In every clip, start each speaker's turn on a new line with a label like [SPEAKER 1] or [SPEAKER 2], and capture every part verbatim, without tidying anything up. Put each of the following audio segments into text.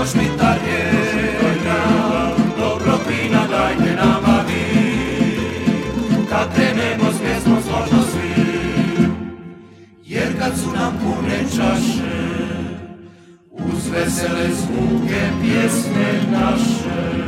[SPEAKER 1] još litar jedna, dobrog vina dajte nama vi, kad krenemo s pjesmom složno svi, jer kad su nam pune čaše, uz vesele zvuke pjesme naše,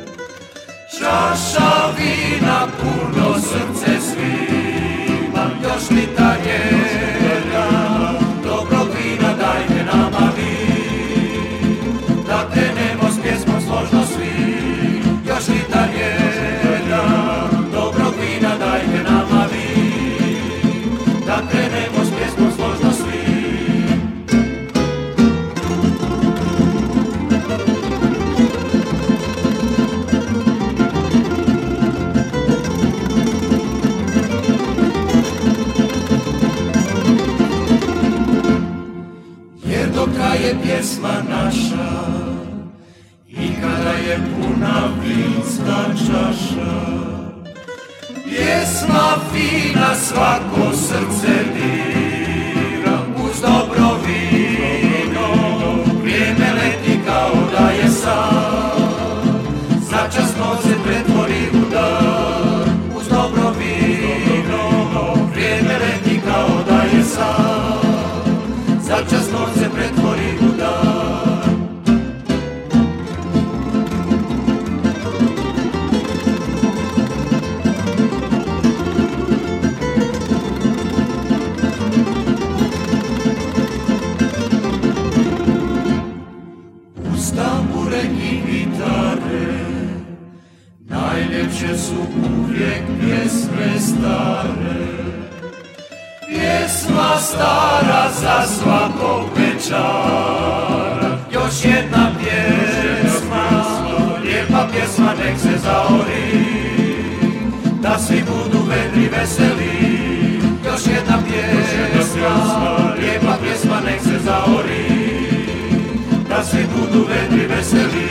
[SPEAKER 1] čaša vina puno srce svima, još litar jedna, dobrog vina dajte nama vi, da krenemo s pjesmom složno svi, još litar jedna, dobrog vina dajte nama vi, da krenemo s pjesmom složno svi. Dok traje pjesma naša i kada je puna vinska čaša, pjesma fina svako srce dira, uz dobro vino vrijeme leti kao da je san, začasno se pretvori u dan, uz dobro vino vrijeme leti kao da je san, začasno se pretvori u dan. Uz tambure i gitare najljepše su uvijek pjesme stare, pjesma stara za svakog večara, još jedna pjesma, lijepa pjesma nek se zaori, da svi budu vedri veseli, još jedna pjesma, lijepa pjesma nek se zaori, da svi budu vedri veseli.